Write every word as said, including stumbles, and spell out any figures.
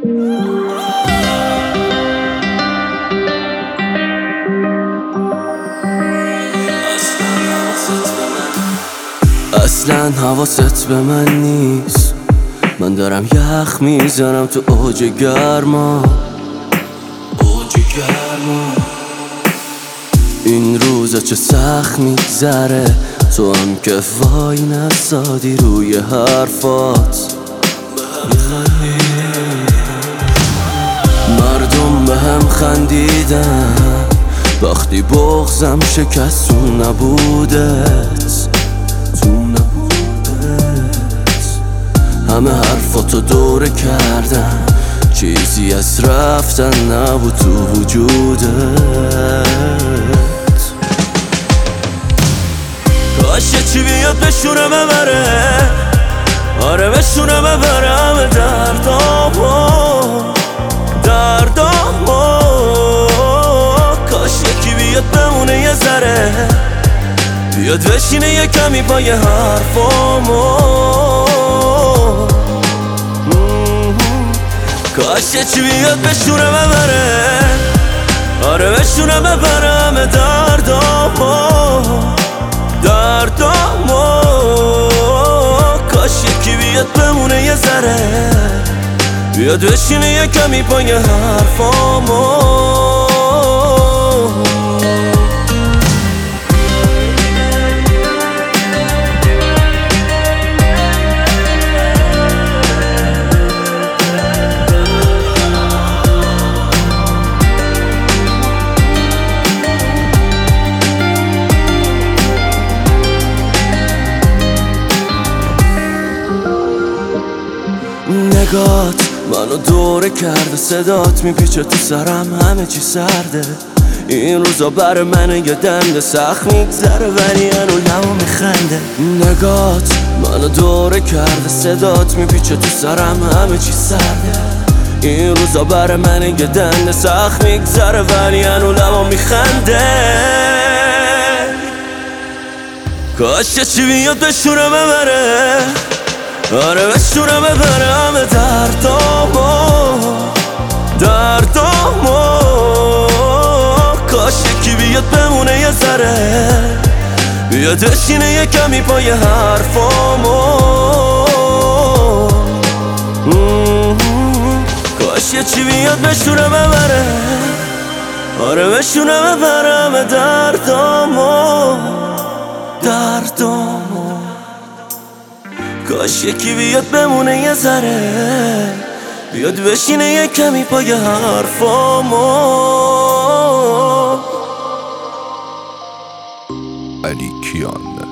اصلا حواست به من نیست، من دارم یخ میزنم تو اوج گرما اوج گرما. این روزا چه سخت میگذره، تو هم که وای نسادی روی حرفات. مردم به هم خندیدن وقتی بغضم شکست تو نبودت تو نبودت. همه حرفاتو دوره کردن، چیزی از رفتن نبود تو وجودت. کاش یه چی بیاد بشونه ببره، آره بشونه ببره همه دردامو دردامو. کاش یکی بیاد بمونه یه ذره، بیاد بشینه یه کمی پای حرفامو. کاش یه چی بیاد بشونه ببره، آره بشونه ببره همه دردامو دردامو. کاش یکی بیاد بمونه یه ذره، بیاد بشینه یه کمی پای حرفامو. نگات منو دوره کرده، صدات میپیچه تو سرم، همه چی سرده. این روزا بر من یه دنده، سخت میگذره ولی هنو لبا میخنده. نگات منو دوره کرده، صدات میپیچه تو سرم، همه چی سرده. این روزا بر من یه دنده، سخت میگذره ولی هنو لبا میخنده. کاش یه چی بیاد بشونه ببره، آره بشونه ببره همه دردامو دردامو. کاش یکی بیاد بمونه یه ذره، بیاد بشینه یه کمی پای حرفامو. کاش یه چی بیاد بشونه ببره، آره بشونه ببره همه دردامو دردامو. کاش یکی بیاد بمونه یه ذره، بیاد بشینه یه کمی پای حرفامو. علی کیان.